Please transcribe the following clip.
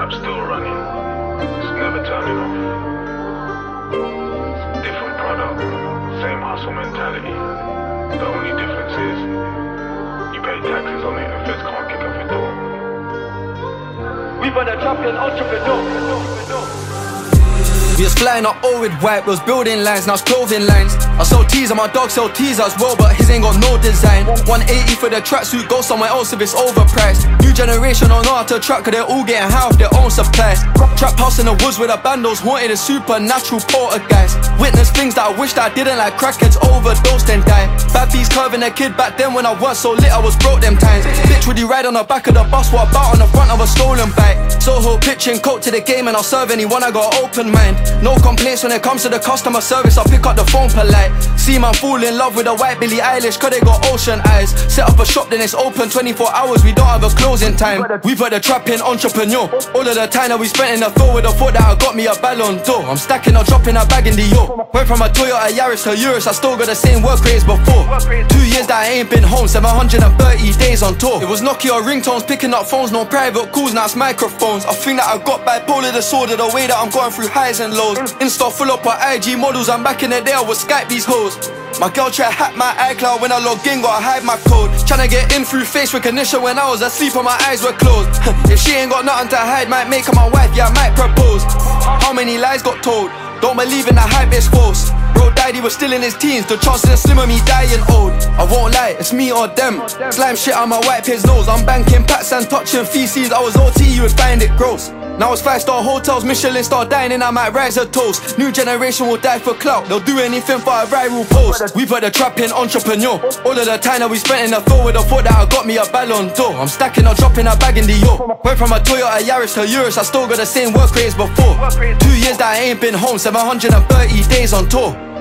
tap's still running. It's never turning off. Different product, same hustle mentality. The only difference is you pay taxes on it and feds can't kick off your door. We were the champion entrepreneur. We was flying up all with white, we was building lines, now it's clothing lines. I sell teas and my dog sell teas as well, but his ain't got no design. 180 for the tracksuit, go somewhere else if it's overpriced. New generation don't know how to track, cause they're all getting high off their own supplies. Trap house in the woods with the bandos, haunted a supernatural poltergeist. Witness things that I wished I didn't, like crackheads overdosed and die. Bad bees curving a kid back then when I was so lit I was broke them times. Bitch would you ride on the back of the bus, what about on the front of a stolen bike? Soho pitching coke to the game and I'll serve anyone, I got an open mind. No complaints when it comes to the customer service, I'll pick up the phone polite. See man fall in love with a white Billie Eilish, cause they got ocean eyes. Set up a shop then it's open 24 hours, we don't have a closing time. We put the trap in entrepreneur. All of the time that we spent in the field with the thought that I got me a Ballon d'Or. I'm stacking or dropping a bag in the yo. Went from a Toyota Yaris to Urus, I still got the same work rates before. 2 years that I ain't been home, 730 days on tour. It was Nokia ringtones, picking up phones, no private calls, now it's microphones. I think that I got bipolar disorder, the way that I'm going through highs and lows. Insta full up with IG models, and back in the day I would Skype these hoes. My girl try to hack my iCloud when I log in, gotta hide my code. Tryna get in through face recognition when I was asleep and my eyes were closed. If she ain't got nothing to hide, might make her my wife, yeah I might propose. How many lies got told? Don't believe in the hype, it's false. Bro died, he was still in his teens, the chances are slim of me dying old. I won't lie, it's me or them. Slime shit on my wipe his nose, I'm banking packs and touching feces. I was OT, you would find it gross. Now it's 5-star hotels, Michelin star dining, I might rise a toast. New generation will die for clout, they'll do anything for a viral post. We put the trap in entrepreneur. All of the time that we spent in the field with the thought that I got me a Ballon d'Or. I'm stacking or dropping a bag in the yo. Went from a Toyota Yaris to Urus, I still got the same work rates before. 2 years that I ain't been home, 730 days on tour.